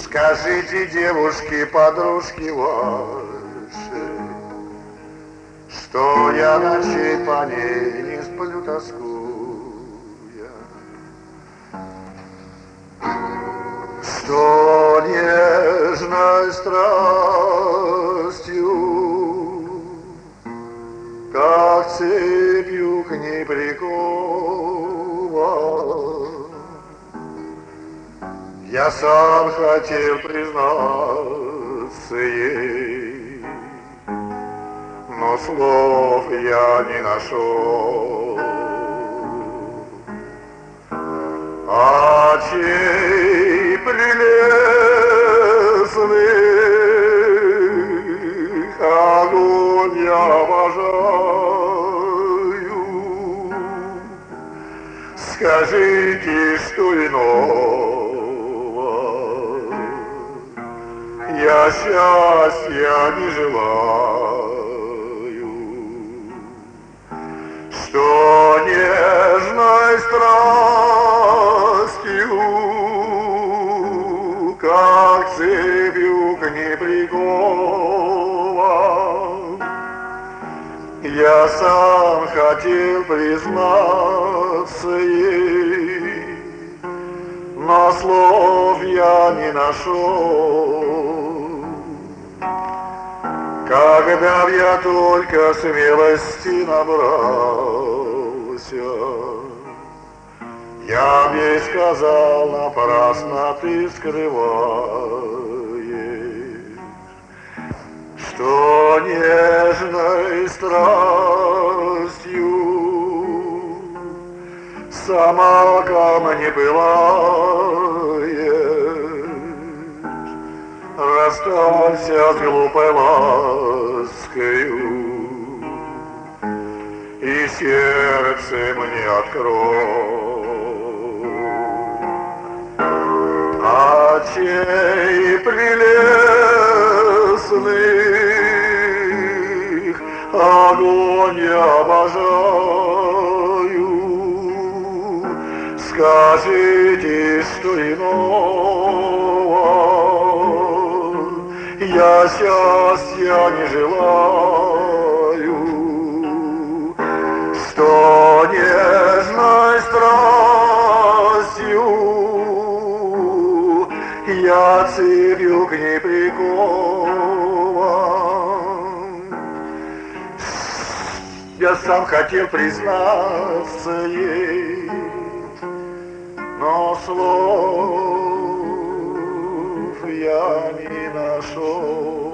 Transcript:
Скажите, девушки, подружки ваши, что я ночей по ней не сплю, тоскуя, что нежной страстью, как цепью к ней прикован. Я сам хотел признаться ей, но слов я не нашел. Очей прелестных огонь я обожаю. Скажите, что иного я счастья не желаю, что нежной страстью, как цепью к ней прикован. Я сам хотел признаться ей, но слов я не нашел. Когда б я только смелости набрался, я б ей сказал: напрасно ты скрываешь, что нежной страстью сама ко мне пылаешь. Расстался с глупой ласкою и сердце мне открой. Очей прелестных огонь я обожаю. Скажите, что иного я счастья не желаю, что нежной страстью я цепью к ней прикован. Я сам хотел признаться ей, но слов я не нашел.